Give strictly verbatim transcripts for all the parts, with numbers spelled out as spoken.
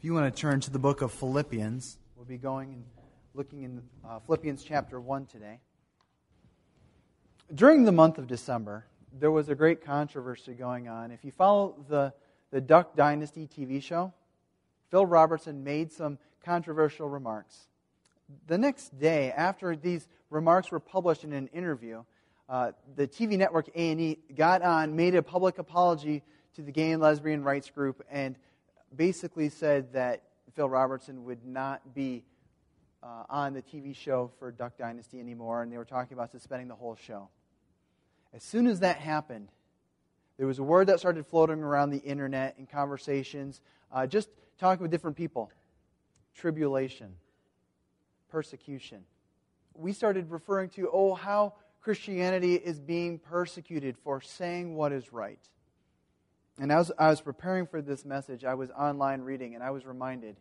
If you want to turn to the book of Philippians, we'll be going and looking in uh, Philippians chapter one today. During the month of December, there was a great controversy going on. If you follow the, the Duck Dynasty T V show, Phil Robertson made some controversial remarks. The next day, after these remarks were published in an interview, uh, the T V network A and E got on, made a public apology to the gay and lesbian rights group, and basically said that Phil Robertson would not be uh, on the T V show for Duck Dynasty anymore, and they were talking about suspending the whole show. As soon as that happened, there was a word that started floating around the internet in conversations, uh, just talking with different people. Tribulation. Persecution. We started referring to, oh, how Christianity is being persecuted for saying what is right. And as I was preparing for this message, I was online reading, and I was reminded,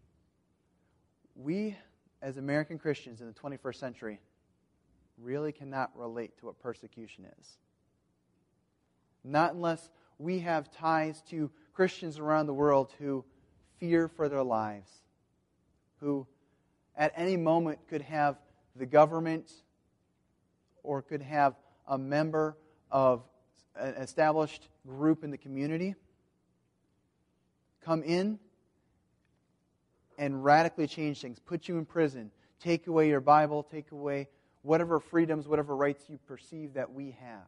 we, as American Christians in the twenty-first century, really cannot relate to what persecution is. Not unless we have ties to Christians around the world who fear for their lives, who at any moment could have the government or could have a member of an established group in the community come in and radically change things, put you in prison, take away your Bible, take away whatever freedoms, whatever rights you perceive that we have.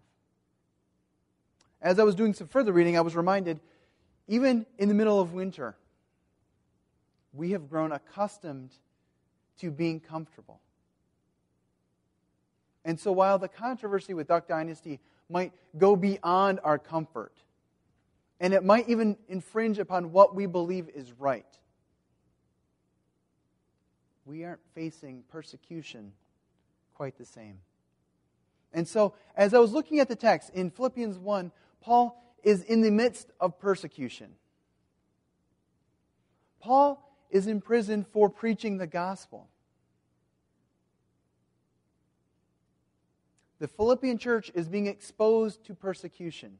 As I was doing some further reading, I was reminded, even in the middle of winter, we have grown accustomed to being comfortable. And so while the controversy with Duck Dynasty might go beyond our comfort, and it might even infringe upon what we believe is right, we aren't facing persecution quite the same. And so, as I was looking at the text in Philippians one, Paul is in the midst of persecution. Paul is in prison for preaching the gospel. The Philippian church is being exposed to persecution.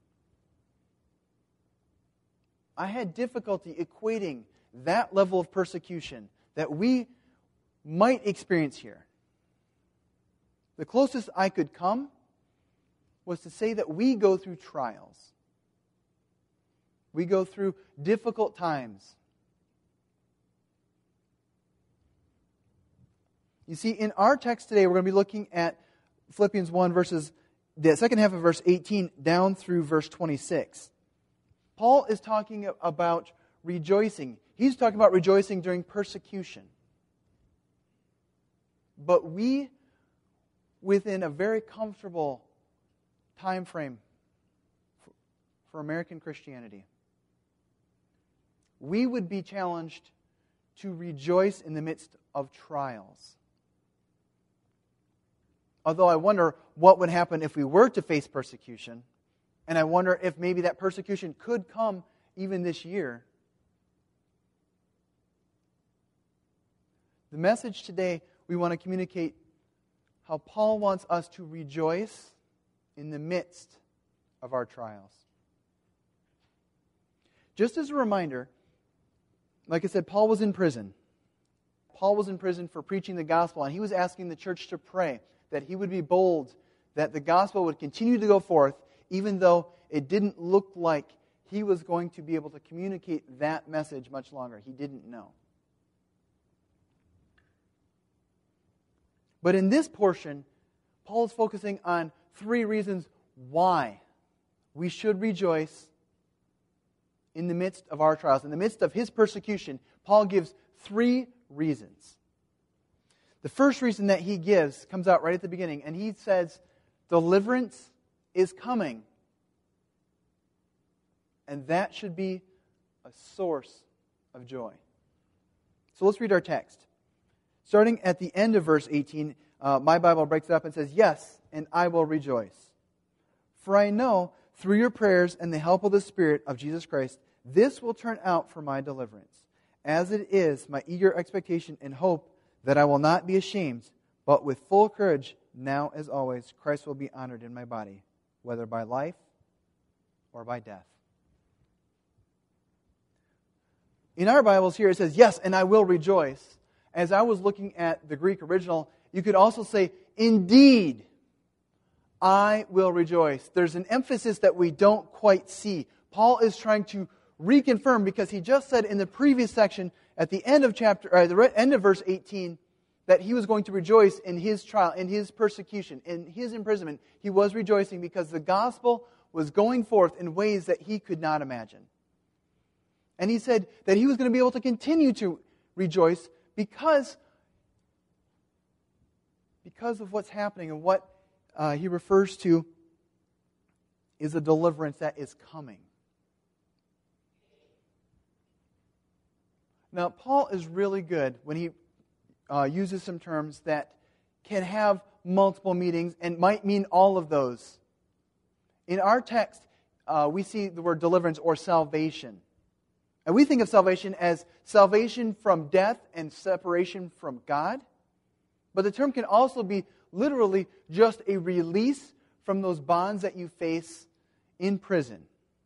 I had difficulty equating that level of persecution that we might experience here. The closest I could come was to say that we go through trials. We go through difficult times. You see, in our text today, we're going to be looking at Philippians one, verses, the second half of verse eighteen down through verse twenty-six. Paul is talking about rejoicing. He's talking about rejoicing during persecution. But we, within a very comfortable time frame for, for American Christianity, we would be challenged to rejoice in the midst of trials. Although I wonder what would happen if we were to face persecution, and I wonder if maybe that persecution could come even this year. The message today, we want to communicate how Paul wants us to rejoice in the midst of our trials. Just as a reminder, like I said, Paul was in prison. Paul was in prison for preaching the gospel, and he was asking the church to pray that he would be bold, that the gospel would continue to go forth, even though it didn't look like he was going to be able to communicate that message much longer. He didn't know. But in this portion, Paul is focusing on three reasons why we should rejoice in the midst of our trials. In the midst of his persecution, Paul gives three reasons. The first reason that he gives comes out right at the beginning, and he says, deliverance is coming. And that should be a source of joy. So let's read our text. Starting at the end of verse eighteen, uh, my Bible breaks it up and says, yes, and I will rejoice. For I know, through your prayers and the help of the Spirit of Jesus Christ, this will turn out for my deliverance, as it is my eager expectation and hope that I will not be ashamed, but with full courage, now as always, Christ will be honored in my body, whether by life or by death. In our Bibles here it says, yes, and I will rejoice. As I was looking at the Greek original, you could also say, indeed, I will rejoice. There's an emphasis that we don't quite see. Paul is trying to reconfirm, because he just said in the previous section, at the end of chapter, or at the end of verse eighteen, that he was going to rejoice in his trial, in his persecution, in his imprisonment. He was rejoicing because the gospel was going forth in ways that he could not imagine. And he said that he was going to be able to continue to rejoice because, because of what's happening, and what uh, he refers to is a deliverance that is coming. Now, Paul is really good when he uh, uses some terms that can have multiple meanings and might mean all of those. In our text, uh, we see the word deliverance or salvation. And we think of salvation as salvation from death and separation from God. But the term can also be literally just a release from those bonds that you face in prison.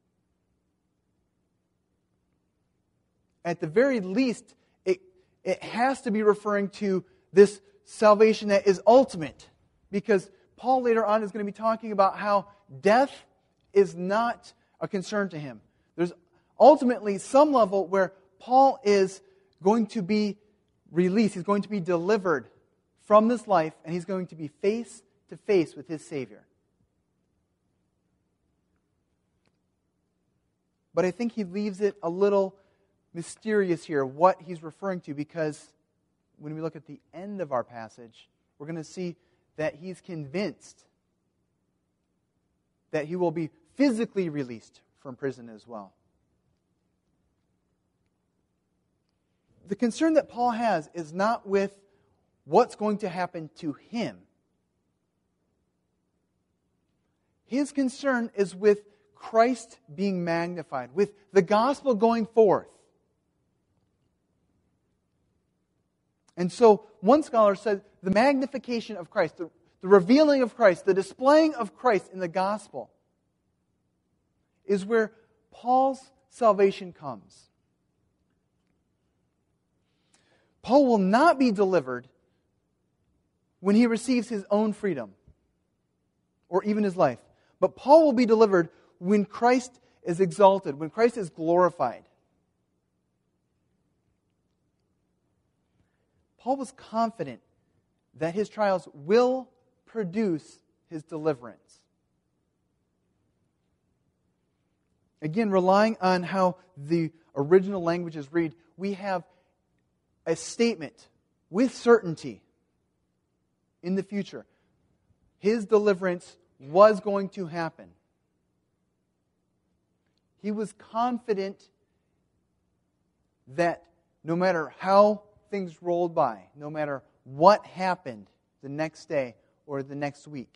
At the very least, it, it has to be referring to this salvation that is ultimate. Because Paul later on is going to be talking about how death is not a concern to him. There's ultimately some level where Paul is going to be released. He's going to be delivered from this life, and he's going to be face to face with his Savior. But I think he leaves it a little mysterious here, what he's referring to, because when we look at the end of our passage, we're going to see that he's convinced that he will be physically released from prison as well. The concern that Paul has is not with what's going to happen to him. His concern is with Christ being magnified, with the gospel going forth. And so, one scholar said the magnification of Christ, the, the revealing of Christ, the displaying of Christ in the gospel is where Paul's salvation comes. Paul will not be delivered when he receives his own freedom or even his life. But Paul will be delivered when Christ is exalted, when Christ is glorified. Paul was confident that his trials will produce his deliverance. Again, relying on how the original languages read, we have a statement with certainty in the future. His deliverance was going to happen. He was confident that no matter how things rolled by, no matter what happened the next day or the next week,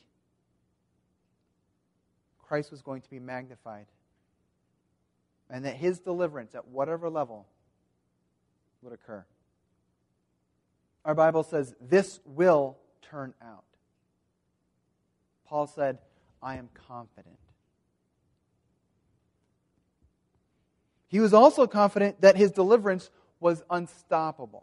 Christ was going to be magnified. And that his deliverance at whatever level would occur. Our Bible says, this will turn out. Paul said, I am confident. He was also confident that his deliverance was unstoppable.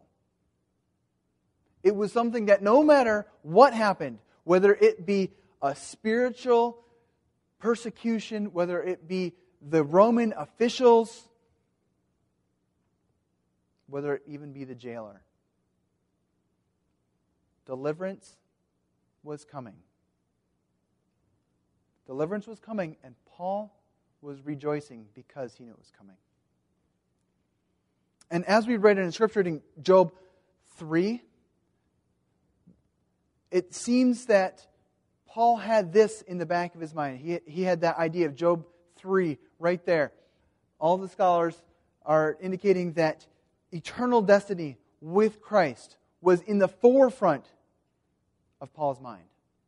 It was something that no matter what happened, whether it be a spiritual persecution, whether it be the Roman officials, whether it even be the jailer, deliverance was coming. Deliverance was coming, and Paul was rejoicing because he knew it was coming. And as we read in Scripture reading Job three, it seems that Paul had this in the back of his mind. He, he had that idea of Job three right there. All the scholars are indicating that eternal destiny with Christ was in the forefront of Paul's mind.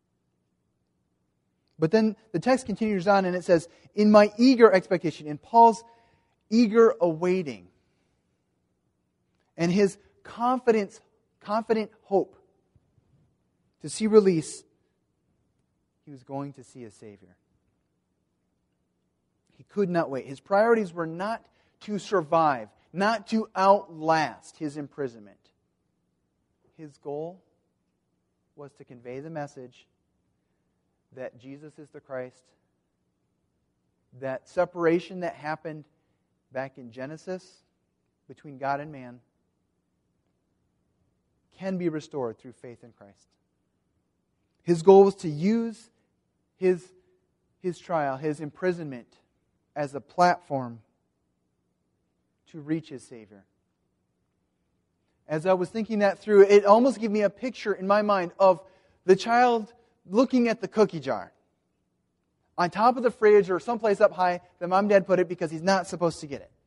But then the text continues on and it says, in my eager expectation, in Paul's eager awaiting, and his confidence, confident hope to see release, he was going to see a Savior. He could not wait. His priorities were not to survive. not to outlast his imprisonment. His goal was to convey the message that Jesus is the Christ, that separation that happened back in Genesis between God and man can be restored through faith in Christ. His goal was to use his, his trial, his imprisonment, as a platform to reach his Savior. As I was thinking that through, it almost gave me a picture in my mind of the child looking at the cookie jar on top of the fridge or someplace up high that mom and dad put it because he's not supposed to get it.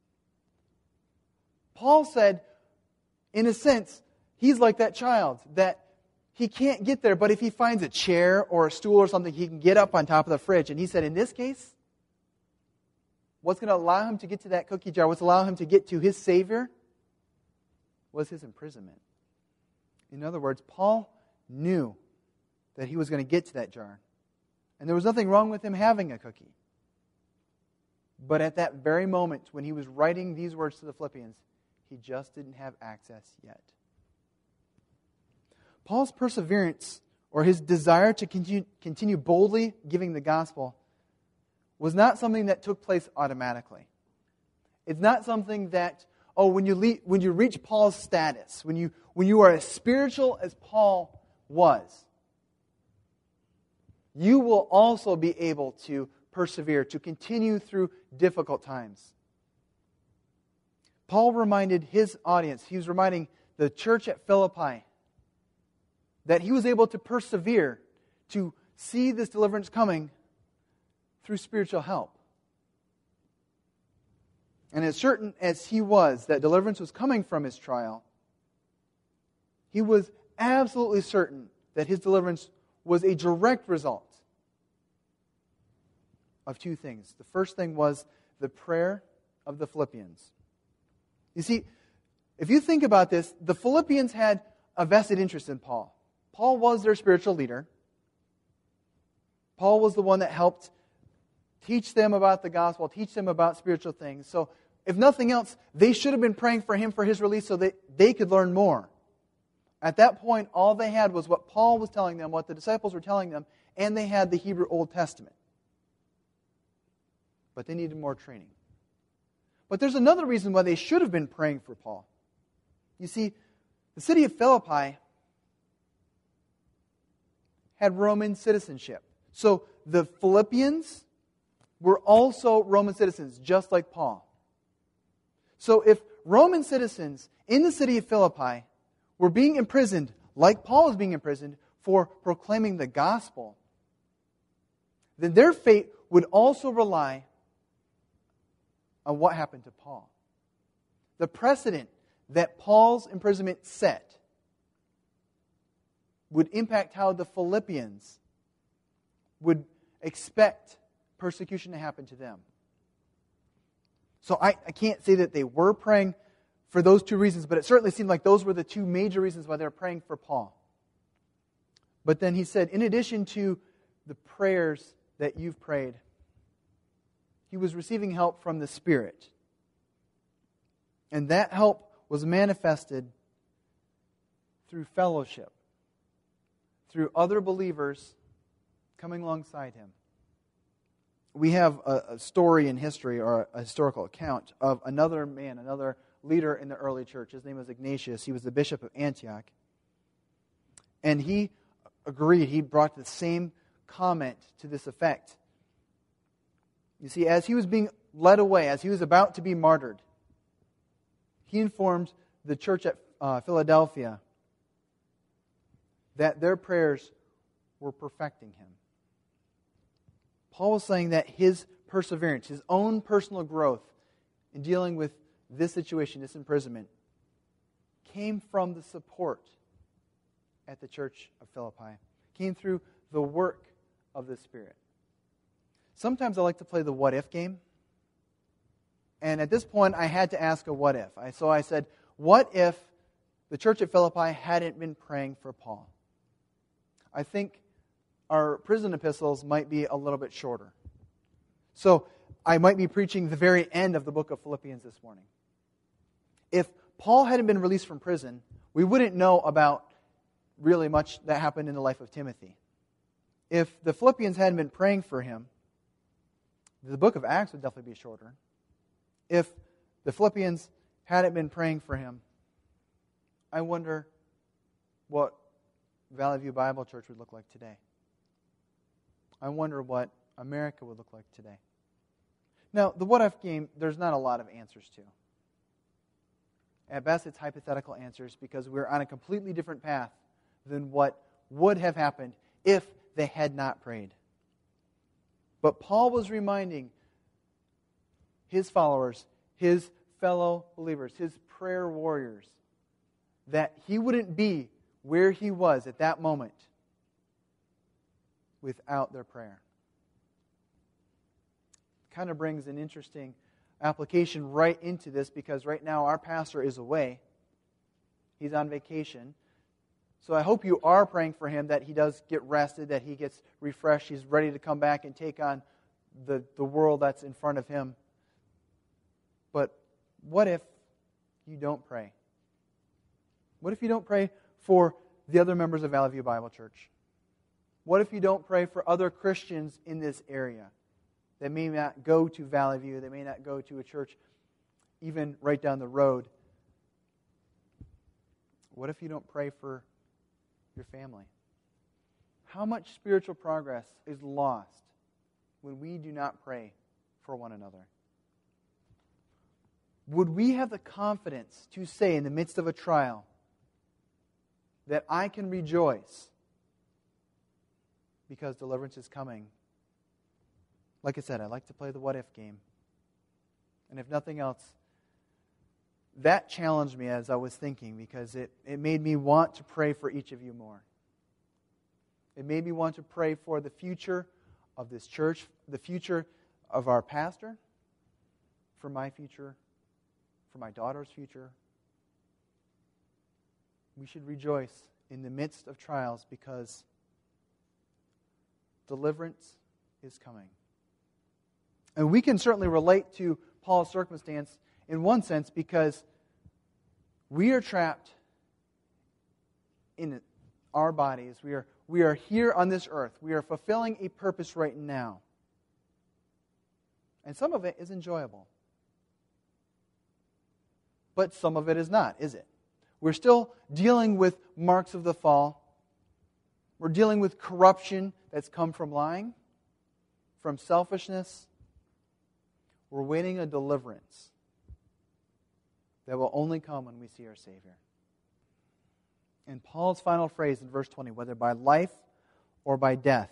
Paul said, in a sense, he's like that child, that he can't get there, but if he finds a chair or a stool or something, he can get up on top of the fridge. And he said, in this case, what's going to allow him to get to that cookie jar, what's allow him to get to his Savior, was his imprisonment. In other words, Paul knew that he was going to get to that jar. And there was nothing wrong with him having a cookie. But at that very moment, when he was writing these words to the Philippians, he just didn't have access yet. Paul's perseverance, or his desire to continue, continue boldly giving the gospel, was not something that took place automatically. It's not something that, oh, when you le- when you reach Paul's status, when you when you are as spiritual as Paul was, you will also be able to persevere, to continue through difficult times. Paul reminded his audience, he was reminding the church at Philippi, that he was able to persevere, to see this deliverance coming through spiritual help. And as certain as he was that deliverance was coming from his trial, he was absolutely certain that his deliverance was a direct result of two things. The first thing was the prayer of the Philippians. You see, if you think about this, the Philippians had a vested interest in Paul. Paul was their spiritual leader. Paul was the one that helped teach them about the gospel, teach them about spiritual things. So, if nothing else, they should have been praying for him for his release so that they could learn more. At that point, all they had was what Paul was telling them, what the disciples were telling them, and they had the Hebrew Old Testament. But they needed more training. But there's another reason why they should have been praying for Paul. You see, the city of Philippi had Roman citizenship. So the Philippians were also Roman citizens, just like Paul. So if Roman citizens in the city of Philippi were being imprisoned, like Paul was being imprisoned, for proclaiming the gospel, then their fate would also rely on what happened to Paul. The precedent that Paul's imprisonment set would impact how the Philippians would expect persecution to happen to them. So I, I can't say that they were praying for those two reasons, but it certainly seemed like those were the two major reasons why they were praying for Paul. But then he said, in addition to the prayers that you've prayed, he was receiving help from the Spirit. And that help was manifested through fellowship, through other believers coming alongside him. We have a, a story in history, or a historical account, of another man, another leader in the early church. His name was Ignatius. He was the bishop of Antioch. And he agreed. He brought the same comment to this effect. You see, as he was being led away, as he was about to be martyred, he informed the church at uh, Philadelphia that their prayers were perfecting him. Paul was saying that his perseverance, his own personal growth in dealing with this situation, this imprisonment, came from the support at the church of Philippi. Came through the work of the Spirit. Sometimes I like to play the what if game. And at this point, I had to ask a what if. I, so I said, what if the church at Philippi hadn't been praying for Paul? I think our prison epistles might be a little bit shorter. So I might be preaching the very end of the book of Philippians this morning. If Paul hadn't been released from prison, we wouldn't know about really much that happened in the life of Timothy. If the Philippians hadn't been praying for him, the book of Acts would definitely be shorter. If the Philippians hadn't been praying for him, I wonder what Valley View Bible Church would look like today. I wonder what America would look like today. Now, the what if game, there's not a lot of answers to. At best, it's hypothetical answers because we're on a completely different path than what would have happened if they had not prayed. But Paul was reminding his followers, his fellow believers, his prayer warriors, that he wouldn't be where he was at that moment without their prayer. Kind of brings an interesting application right into this because right now our pastor is away. He's on vacation. So I hope you are praying for him that he does get rested, that he gets refreshed, he's ready to come back and take on the, the world that's in front of him. But what if you don't pray? What if you don't pray for the other members of Valley View Bible Church? What if you don't pray for other Christians in this area that may not go to Valley View, that may not go to a church even right down the road? What if you don't pray for your family? How much spiritual progress is lost when we do not pray for one another? Would we have the confidence to say in the midst of a trial that I can rejoice because deliverance is coming? Like I said, I like to play the what-if game. And if nothing else, that challenged me as I was thinking because it, it made me want to pray for each of you more. It made me want to pray for the future of this church, the future of our pastor, for my future, for my daughter's future. We should rejoice in the midst of trials because deliverance is coming. And we can certainly relate to Paul's circumstance in one sense because we are trapped in our bodies. We are, we are here on this earth. We are fulfilling a purpose right now. And some of it is enjoyable. But some of it is not, is it? We're still dealing with marks of the fall. We're dealing with corruption that's come from lying, from selfishness. We're waiting a deliverance that will only come when we see our Savior. And Paul's final phrase in verse twenty, whether by life or by death,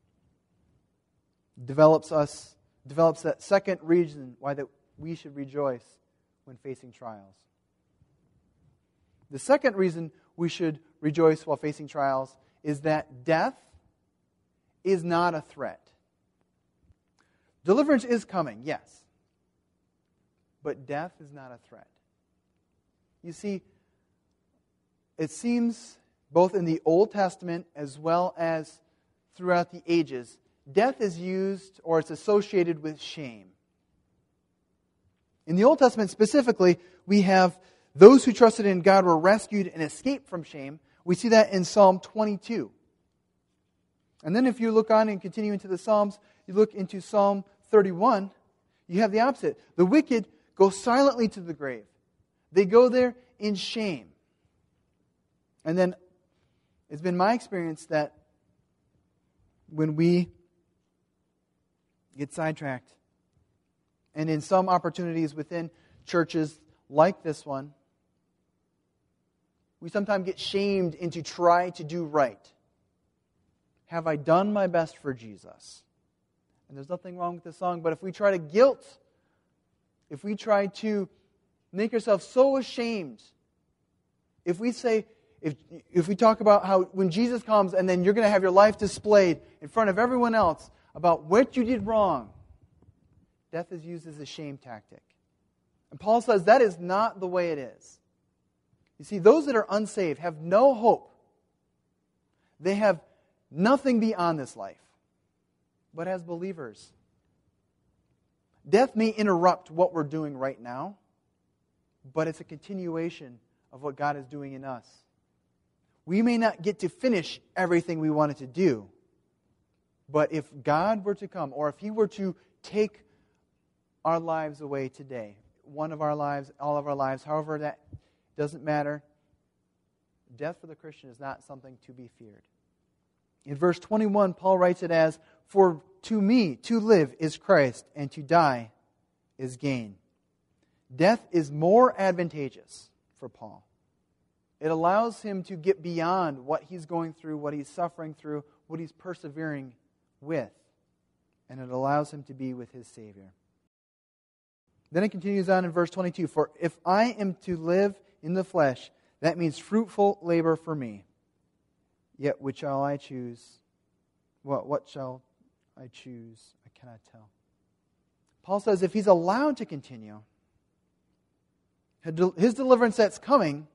develops us develops that second reason why that we should rejoice when facing trials. The second reason we should rejoice while facing trials is that death is not a threat. Deliverance is coming, yes. But death is not a threat. You see, it seems both in the Old Testament as well as throughout the ages, death is used or it's associated with shame. In the Old Testament specifically, we have those who trusted in God were rescued and escaped from shame. We see that in Psalm twenty-two. And then if you look on and continue into the Psalms, you look into Psalm thirty-one, you have the opposite. The wicked go silently to the grave. They go there in shame. And then it's been my experience that when we get sidetracked, and in some opportunities within churches like this one, we sometimes get shamed into try to do right. Have I done my best for Jesus? And there's nothing wrong with this song, but if we try to guilt, if we try to make ourselves so ashamed, if we say, if if we talk about how when Jesus comes and then you're going to have your life displayed in front of everyone else about what you did wrong, death is used as a shame tactic. And Paul says that is not the way it is. You see, those that are unsaved have no hope. They have nothing beyond this life. But as believers, death may interrupt what we're doing right now, but it's a continuation of what God is doing in us. We may not get to finish everything we wanted to do, but if God were to come, or if He were to take our lives away today, one of our lives, all of our lives, however, that doesn't matter, death for the Christian is not something to be feared. In verse twenty-one, Paul writes it as, "For to me to live is Christ, and to die is gain." Death is more advantageous for Paul. It allows him to get beyond what he's going through, what he's suffering through, what he's persevering with. And it allows him to be with his Savior. Then it continues on in verse twenty-two, "For if I am to live in the flesh, that means fruitful labor for me. Yet which shall I choose? What, what shall I choose? I cannot tell." Paul says if he's allowed to continue, his deliverance that's coming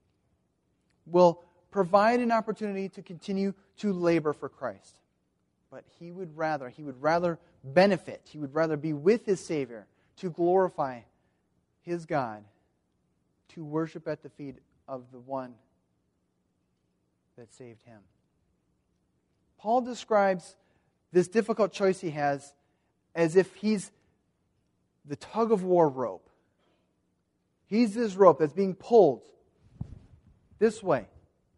will provide an opportunity to continue to labor for Christ. But he would rather, he would rather benefit, he would rather be with his Savior, to glorify his God, to worship at the feet of the one that saved him. Paul describes this difficult choice he has as if he's the tug-of-war rope. He's this rope that's being pulled this way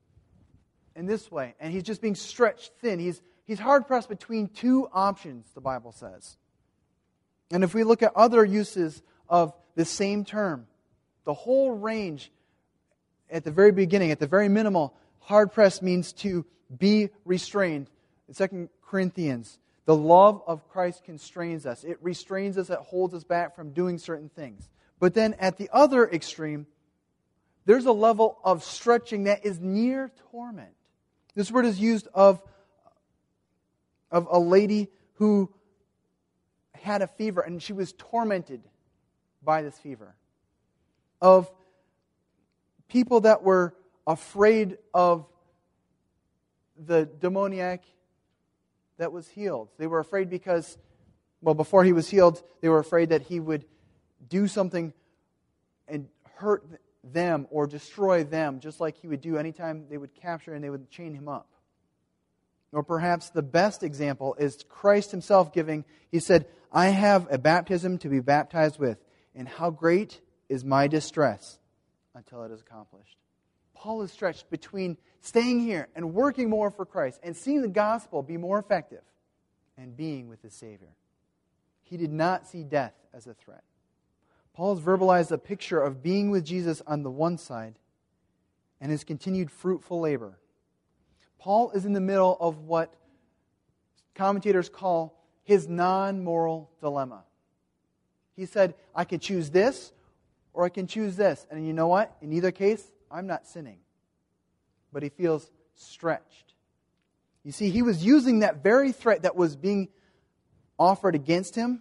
and this way, and he's just being stretched thin. He's, he's hard-pressed between two options, the Bible says. And if we look at other uses of the same term, the whole range at the very beginning, at the very minimal, hard-pressed means to be restrained. In Second Corinthians, the love of Christ constrains us. It restrains us, it holds us back from doing certain things. But then at the other extreme, there's a level of stretching that is near torment. This word is used of, of a lady who had a fever and she was tormented by this fever. Of people that were afraid of the demoniac that was healed. They were afraid because, well, before he was healed, they were afraid that he would do something and hurt them or destroy them, just like he would do anytime they would capture and they would chain him up. Or perhaps the best example is Christ himself giving, he said, "I have a baptism to be baptized with, and how great is my distress until it is accomplished." Paul is stretched between staying here and working more for Christ and seeing the gospel be more effective and being with his Savior. He did not see death as a threat. Paul has verbalized a picture of being with Jesus on the one side and his continued fruitful labor. Paul is in the middle of what commentators call his non-moral dilemma. He said, I can choose this or I can choose this. And you know what? In either case, I'm not sinning. But he feels stretched. You see, he was using that very threat that was being offered against him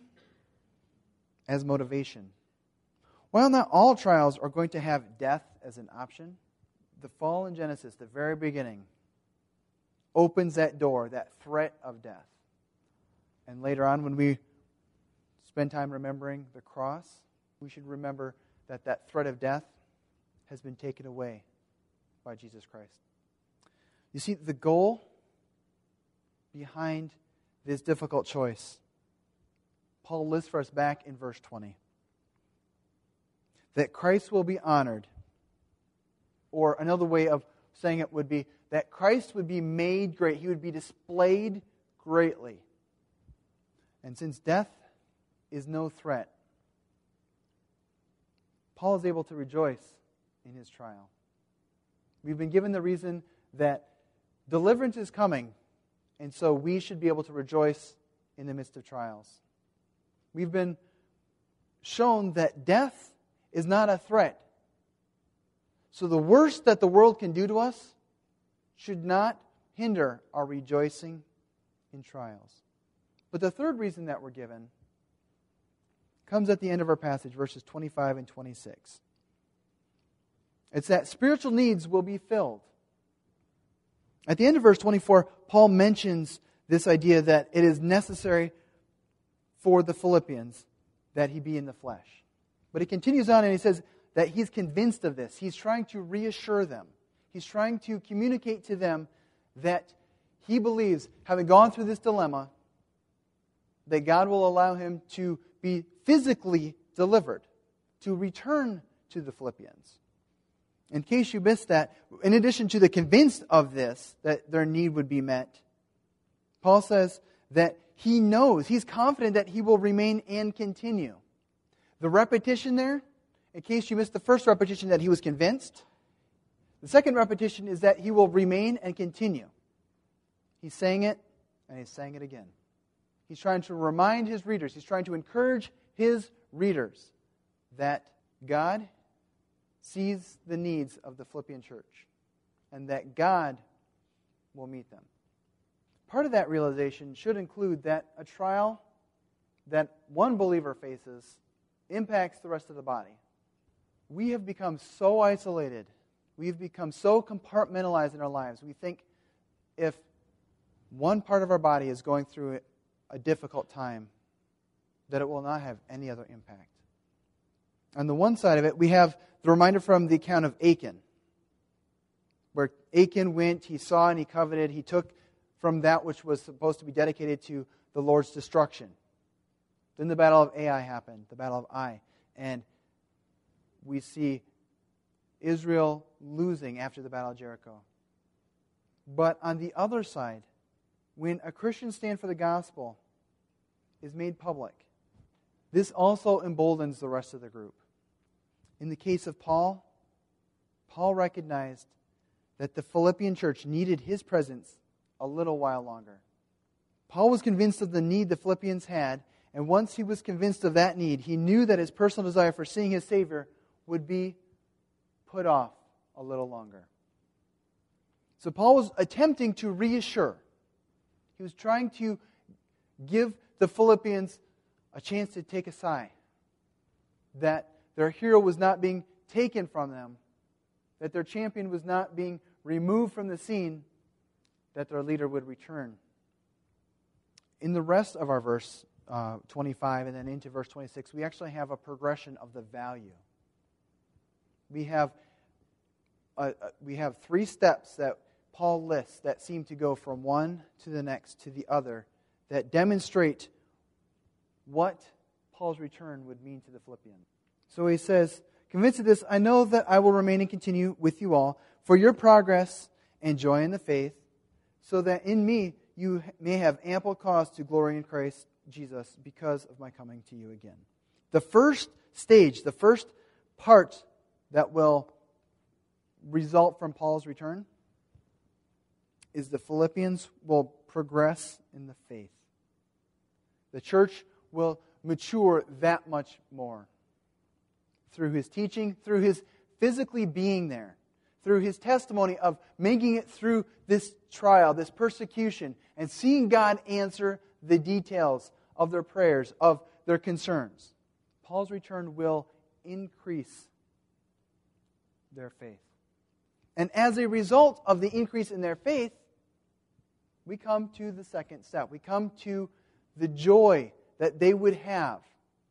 as motivation. While not all trials are going to have death as an option, the fall in Genesis, the very beginning, opens that door, that threat of death. And later on, when we spend time remembering the cross, we should remember that that threat of death has been taken away by Jesus Christ. You see, the goal behind this difficult choice, Paul lists for us back in verse twenty. That Christ will be honored. Or another way of saying it would be that Christ would be made great. He would be displayed greatly. And since death is no threat, Paul is able to rejoice in his trial. We've been given the reason that deliverance is coming, and so we should be able to rejoice in the midst of trials. We've been shown that death is not a threat. So the worst that the world can do to us should not hinder our rejoicing in trials. But the third reason that we're given comes at the end of our passage, verses twenty-five and twenty-six. It's that spiritual needs will be filled. At the end of verse twenty-four, Paul mentions this idea that it is necessary for the Philippians that he be in the flesh. But he continues on and he says that he's convinced of this. He's trying to reassure them. He's trying to communicate to them that he believes, having gone through this dilemma, that God will allow him to be physically delivered, to return to the Philippians. In case you missed that, in addition to the convinced of this, that their need would be met, Paul says that he knows, he's confident that he will remain and continue. The repetition there, in case you missed the first repetition that he was convinced, the second repetition is that he will remain and continue. He's saying it, and he's saying it again. He's trying to remind his readers, he's trying to encourage his readers that God sees the needs of the Philippian church and that God will meet them. Part of that realization should include that a trial that one believer faces impacts the rest of the body. We have become so isolated. We've become so compartmentalized in our lives. We think if one part of our body is going through a difficult time, that it will not have any other impact. On the one side of it, we have the reminder from the account of Achan, where Achan went, he saw and he coveted, he took from that which was supposed to be dedicated to the Lord's destruction. Then the battle of Ai happened, the battle of Ai, and we see Israel losing after the battle of Jericho. But on the other side, when a Christian stand for the gospel is made public, this also emboldens the rest of the group. In the case of Paul, Paul recognized that the Philippian church needed his presence a little while longer. Paul was convinced of the need the Philippians had, and once he was convinced of that need, he knew that his personal desire for seeing his Savior would be put off a little longer. So Paul was attempting to reassure. He was trying to give the Philippians a chance to take a sigh, that their hero was not being taken from them, that their champion was not being removed from the scene, that their leader would return. In the rest of our verse uh, twenty-five and then into verse twenty-six, we actually have a progression of the value. We have uh, we have three steps that Paul lists that seem to go from one to the next to the other, that demonstrate what Paul's return would mean to the Philippians. So he says, convinced of this, I know that I will remain and continue with you all for your progress and joy in the faith, so that in me you may have ample cause to glory in Christ Jesus because of my coming to you again. The first stage, the first part that will result from Paul's return is the Philippians will progress in the faith. The church will mature that much more through his teaching, through his physically being there, through his testimony of making it through this trial, this persecution, and seeing God answer the details of their prayers, of their concerns. Paul's return will increase their faith. And as a result of the increase in their faith, we come to the second step. We come to the joy that they would have.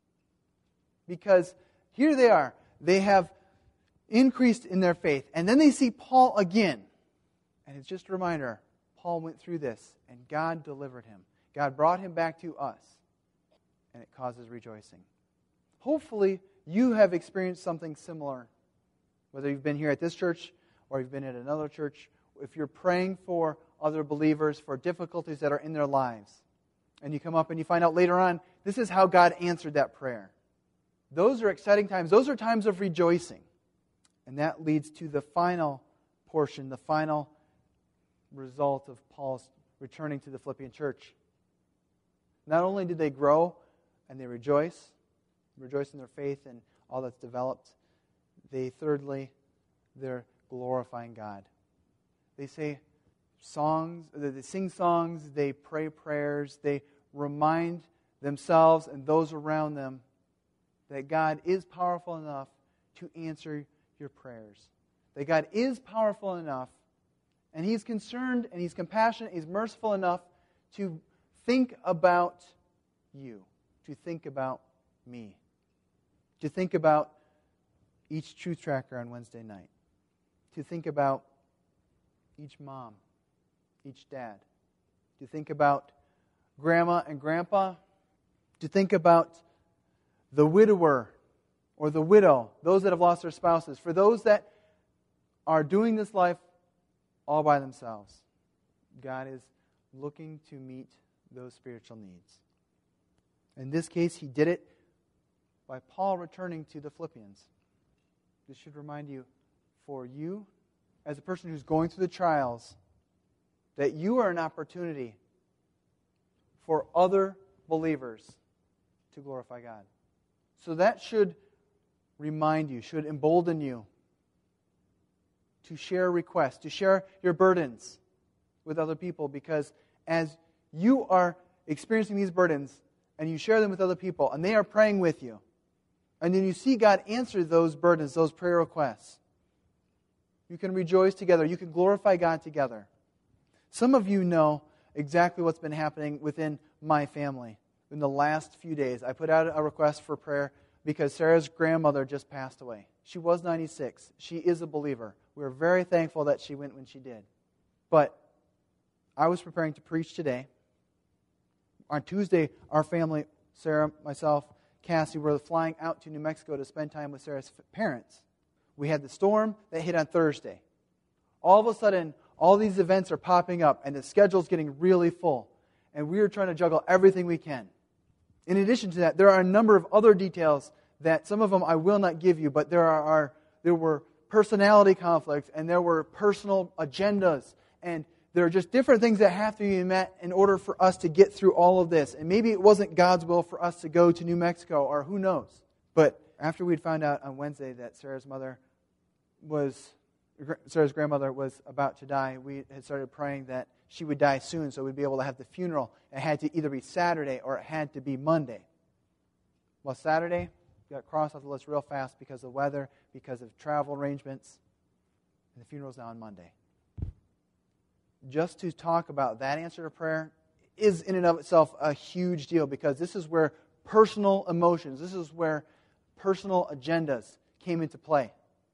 Because here they are. They have increased in their faith. And then they see Paul again. And it's just a reminder, Paul went through this and God delivered him. God brought him back to us. And it causes rejoicing. Hopefully, you have experienced something similar. Whether you've been here at this church or you've been at another church. If you're praying for other believers, for difficulties that are in their lives, and you come up and you find out later on, this is how God answered that prayer. Those are exciting times. Those are times of rejoicing. And that leads to the final portion, the final result of Paul's returning to the Philippian church. Not only did they grow and they rejoice, rejoice in their faith and all that's developed, they thirdly, they're glorifying God. They say songs, they sing songs, they pray prayers, they remind themselves and those around them that God is powerful enough to answer your prayers. That God is powerful enough, and He's concerned, and He's compassionate, He's merciful enough to think about you, to think about me, to think about each Truth Tracker on Wednesday night, to think about each mom, each dad, to think about grandma and grandpa, to think about the widower or the widow, those that have lost their spouses, for those that are doing this life all by themselves. God is looking to meet those spiritual needs. In this case, He did it by Paul returning to the Philippians. This should remind you, for you, as a person who's going through the trials, that you are an opportunity for other believers to glorify God. So that should remind you, should embolden you to share requests, to share your burdens with other people, because as you are experiencing these burdens and you share them with other people and they are praying with you, and then you see God answer those burdens, those prayer requests, you can rejoice together. You can glorify God together. Some of you know exactly what's been happening within my family. In the last few days, I put out a request for prayer because Sarah's grandmother just passed away. She was ninety-six. She is a believer. We are very thankful that she went when she did. But I was preparing to preach today. On Tuesday, our family, Sarah, myself, Cassie, were flying out to New Mexico to spend time with Sarah's parents. We had the storm that hit on Thursday. All of a sudden, all these events are popping up, and the schedule's getting really full. And we are trying to juggle everything we can. In addition to that, there are a number of other details that some of them I will not give you, but there are, are there were personality conflicts, and there were personal agendas, and there are just different things that have to be met in order for us to get through all of this. And maybe it wasn't God's will for us to go to New Mexico, or who knows. But after we'd found out on Wednesday that Sarah's mother was, Sarah's grandmother was about to die, we had started praying that she would die soon so we'd be able to have the funeral. It had to either be Saturday or it had to be Monday. Well, Saturday got crossed off the list real fast because of weather, because of travel arrangements, and the funeral's now on Monday. Just to talk about that answer to prayer is in and of itself a huge deal, because this is where personal emotions, this is where personal agendas came into play.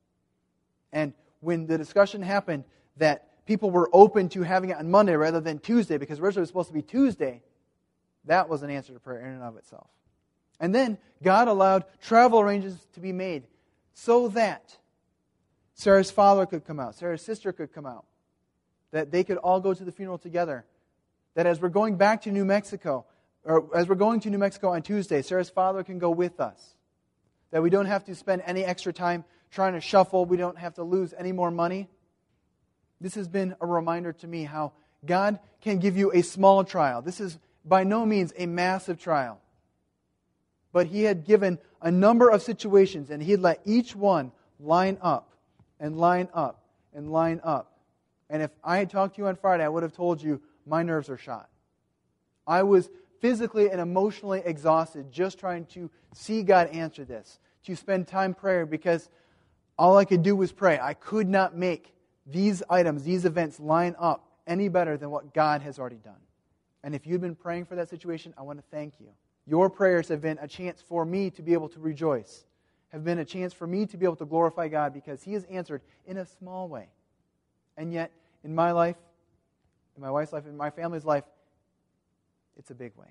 And when the discussion happened that people were open to having it on Monday rather than Tuesday, because originally it was supposed to be Tuesday, that was an answer to prayer in and of itself. And then God allowed travel arrangements to be made so that Sarah's father could come out, Sarah's sister could come out, that they could all go to the funeral together. That as we're going back to New Mexico, or as we're going to New Mexico on Tuesday, Sarah's father can go with us. That we don't have to spend any extra time trying to shuffle. We don't have to lose any more money. This has been a reminder to me how God can give you a small trial. This is by no means a massive trial. But He had given a number of situations, and He had let each one line up and line up and line up. And if I had talked to you on Friday, I would have told you my nerves are shot. I was physically and emotionally exhausted just trying to see God answer this, to spend time prayer, because all I could do was pray. I could not make these items, these events line up any better than what God has already done. And if you've been praying for that situation, I want to thank you. Your prayers have been a chance for me to be able to rejoice, have been a chance for me to be able to glorify God, because He has answered in a small way. And yet, in my life, in my wife's life, in my family's life, it's a big way.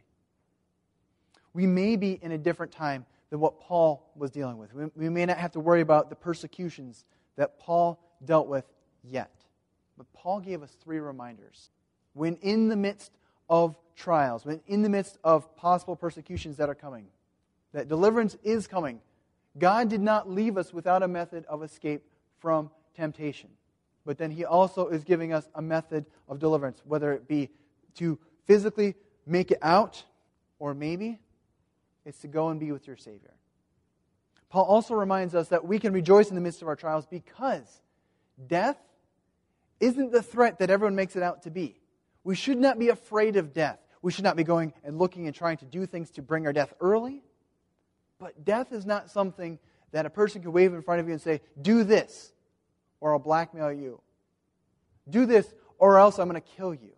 We may be in a different time than what Paul was dealing with. We, we may not have to worry about the persecutions that Paul dealt with yet. But Paul gave us three reminders. When in the midst of trials, when in the midst of possible persecutions that are coming, that deliverance is coming, God did not leave us without a method of escape from temptation. But then He also is giving us a method of deliverance, whether it be to physically make it out, or maybe it's to go and be with your Savior. Paul also reminds us that we can rejoice in the midst of our trials because death isn't the threat that everyone makes it out to be. We should not be afraid of death. We should not be going and looking and trying to do things to bring our death early. But death is not something that a person can wave in front of you and say, do this, or I'll blackmail you. Do this, or else I'm going to kill you.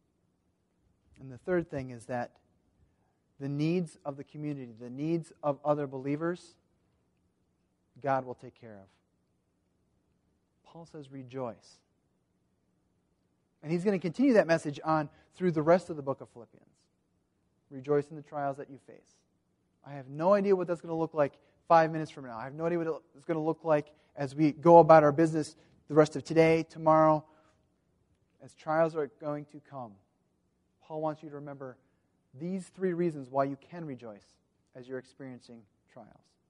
And the third thing is that the needs of the community, the needs of other believers, God will take care of. Paul says, rejoice. And he's going to continue that message on through the rest of the book of Philippians. Rejoice in the trials that you face. I have no idea what that's going to look like five minutes from now. I have no idea what it's going to look like as we go about our business the rest of today, tomorrow. As trials are going to come, Paul wants you to remember these three reasons why you can rejoice as you're experiencing trials.